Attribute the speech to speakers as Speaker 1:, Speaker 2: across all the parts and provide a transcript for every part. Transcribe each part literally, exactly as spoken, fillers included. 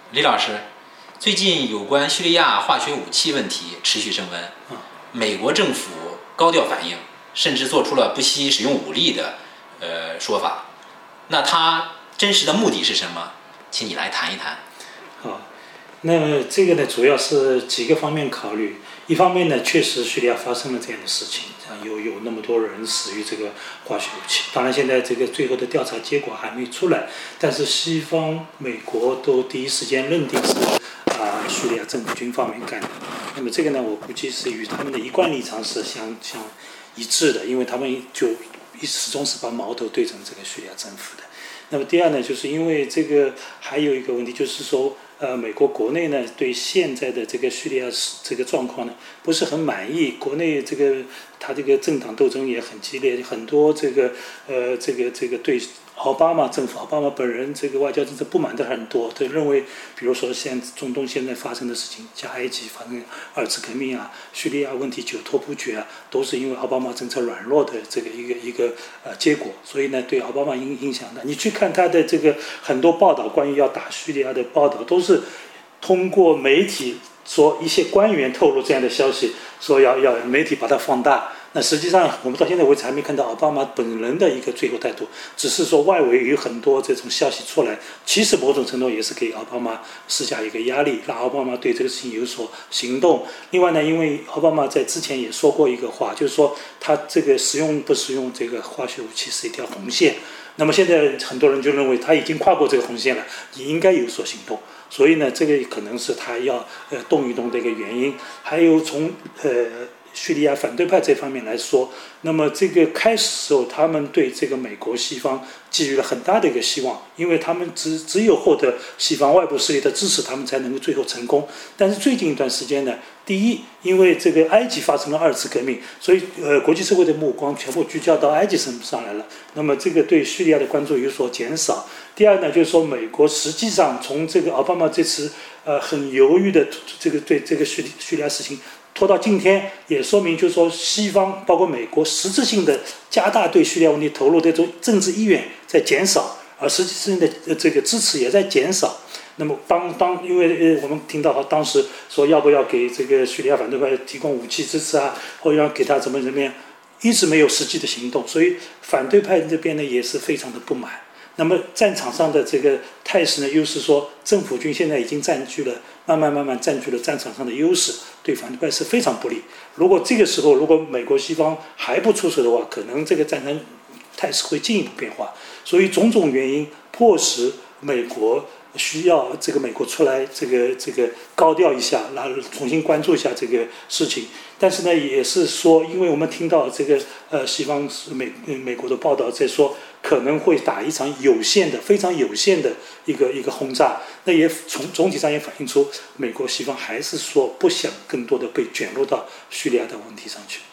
Speaker 1: 李老师，最近有关叙利亚化学武器问题持续升温，美国政府高调反应，甚至做出了不惜使用武力的呃说法。那它真实的目的是什么？请你来谈一谈。
Speaker 2: 好，那这个呢，主要是几个方面考虑。一方面呢，确实叙利亚发生了这样的事情，有有那么多人死于这个化学武器。当然，现在这个最后的调查结果还没出来，但是西方、美国都第一时间认定是啊、呃、叙利亚政府军方面干的。那么这个呢，我估计是与他们的一贯立场是相相一致的，因为他们就始终是把矛头对准这个叙利亚政府的。那么第二呢，就是因为这个还有一个问题，就是说。呃，美国国内呢对现在的这个叙利亚这个状况呢不是很满意，国内这个他这个政党斗争也很激烈，很多这个呃这个这个对奥巴马政府、奥巴马本人这个外交政策不满的很多，都认为，比如说现中东现在发生的事情，像埃及发生二次革命啊，叙利亚问题久拖不决啊，都是因为奥巴马政策软弱的这个一个一个呃结果，所以呢对奥巴马影影响的。你去看他的这个很多报道，关于要打叙利亚的报道，都是通过媒体说一些官员透露这样的消息，说要要媒体把它放大。那实际上我们到现在为止还没看到奥巴马本人的一个最后态度，只是说外围有很多这种消息出来，其实某种程度也是给奥巴马施加一个压力，让奥巴马对这个事情有所行动。另外呢，因为奥巴马在之前也说过一个话，就是说他这个使用不使用这个化学武器是一条红线。那么现在很多人就认为他已经跨过这个红线了，你应该有所行动。所以呢，这个可能是他要呃动一动的一个原因。还有从呃叙利亚反对派这方面来说，那么这个开始时候，他们对这个美国西方寄予了很大的一个希望，因为他们只只有获得西方外部势力的支持，他们才能够最后成功。但是最近一段时间呢，第一，因为这个埃及发生了二次革命，所以呃国际社会的目光全部聚焦到埃及身上来了，那么这个对叙利亚的关注有所减少。第二呢，就是说美国实际上从这个奥巴马这次呃很犹豫的这个对这个叙叙利亚事情拖到今天，也说明就是说西方包括美国实质性的加大对叙利亚问题投入的这种政治意愿在减少，而实际性的这个支持也在减少。那么当当因为呃我们听到当时说要不要给这个叙利亚反对派提供武器支持啊，或者要给他怎么怎么样，一直没有实际的行动，所以反对派这边呢也是非常的不满。那么战场上的这个态势呢，又是说政府军现在已经占据了，慢慢慢慢占据了战场上的优势，对反对派是非常不利。如果这个时候如果美国西方还不出手的话，可能这个战争态势会进一步变化。所以种种原因迫使美国需要这个美国出来这个这个高调一下，然后重新关注一下这个事情。但是呢，也是说，因为我们听到这个呃西方美美国的报道在说，可能会打一场有限的、非常有限的一个一个轰炸，那也从总体上也反映出美国西方还是说不想更多的被卷入到叙利亚的问题上去。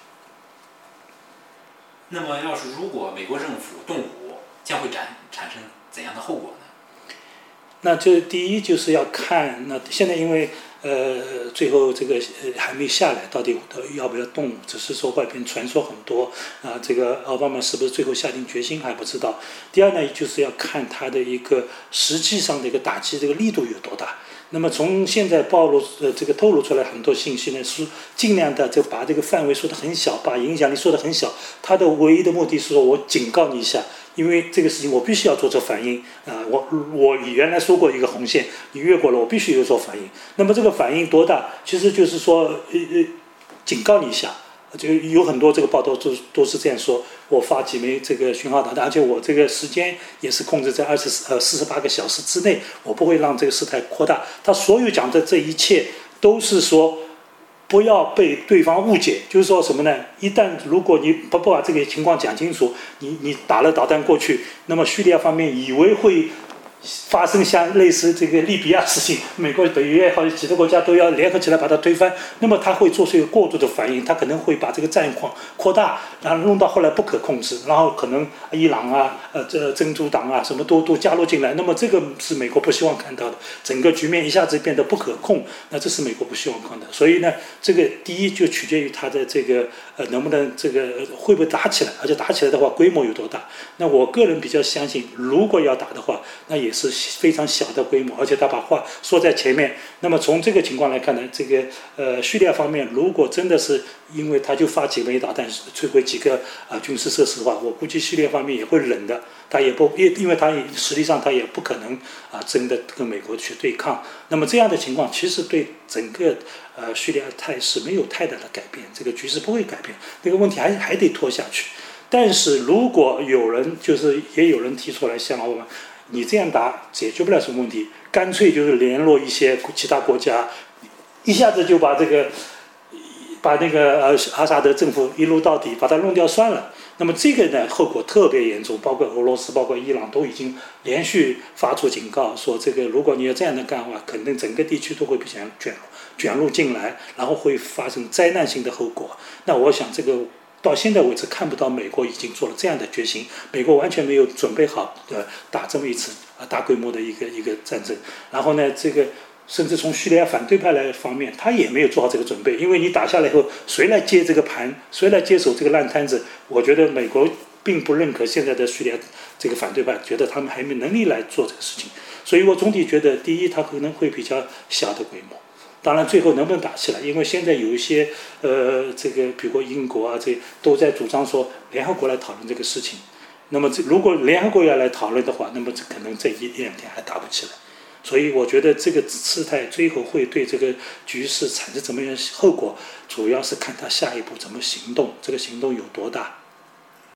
Speaker 1: 那么，要是如果美国政府动武，将会产产生怎样的后果呢？
Speaker 2: 那这第一就是要看，那现在因为呃最后这个呃还没下来，到底要不要动武，只是说外边传说很多啊，这个奥巴马是不是最后下定决心还不知道。第二呢，就是要看他的一个实际上的一个打击这个力度有多大。那么从现在暴露呃这个透露出来很多信息呢，是尽量的就把这个范围说得很小，把影响力说得很小。他的唯一的目的是说我警告你一下，因为这个事情我必须要做出反应啊、呃！我我原来说过一个红线，你越过了，我必须有所反应。那么这个反应多大？其实就是说呃呃警告你一下。就有很多这个报道都都是这样说，我发几枚这个讯号导弹，而且我这个时间也是控制在二十呃四十八个小时之内，我不会让这个事态扩大。他所有讲的这一切都是说不要被对方误解，就是说什么呢？一旦如果你不不把这个情况讲清楚，你你打了导弹过去，那么叙利亚方面以为会发生像类似这个利比亚事情，美国、北约好几个国家都要联合起来把它推翻，那么他会做出一个过度的反应，他可能会把这个战况扩大，然后弄到后来不可控制，然后可能伊朗啊、呃这真主党啊什么都都加入进来，那么这个是美国不希望看到的，整个局面一下子变得不可控，那这是美国不希望看到的。所以呢，这个第一就取决于他的这个呃能不能这个会不会打起来，而且打起来的话规模有多大。那我个人比较相信，如果要打的话，那也是非常小的规模，而且他把话说在前面。那么从这个情况来看呢，这个呃叙利亚方面如果真的是因为他就发几枚导弹摧毁几个啊、呃、军事设施的话，我估计叙利亚方面也会忍的，他也不因因为他实际上他也不可能啊、呃、真的跟美国去对抗。那么这样的情况其实对整个呃叙利亚态势没有太大的改变，这个局势不会改变，这个问题还还得拖下去。但是如果有人就是也有人提出来，像我们你这样打解决不了什么问题，干脆就是联络一些其他国家，一下子就把这个把那个呃阿萨德政府一路到底，把它弄掉算了。那么这个呢后果特别严重，包括俄罗斯、包括伊朗都已经连续发出警告，说这个如果你要这样的干的话，肯定整个地区都会被卷卷卷入进来，然后会发生灾难性的后果。那我想这个。到现在为止看不到美国已经做了这样的决心，美国完全没有准备好呃打这么一次啊大规模的一个一个战争。然后呢，这个甚至从叙利亚反对派来方面，他也没有做好这个准备，因为你打下来以后，谁来接这个盘，谁来接手这个烂摊子？我觉得美国并不认可现在的叙利亚这个反对派，觉得他们还没能力来做这个事情。所以我总体觉得，第一，它可能会比较小的规模。当然，最后能不能打起来？因为现在有一些呃，这个比如说英国啊，这都在主张说联合国来讨论这个事情。那么这如果联合国要来讨论的话，那么这可能这一两天还打不起来。所以我觉得这个事态最后会对这个局势产生怎么样后果，主要是看他下一步怎么行动，这个行动有多大。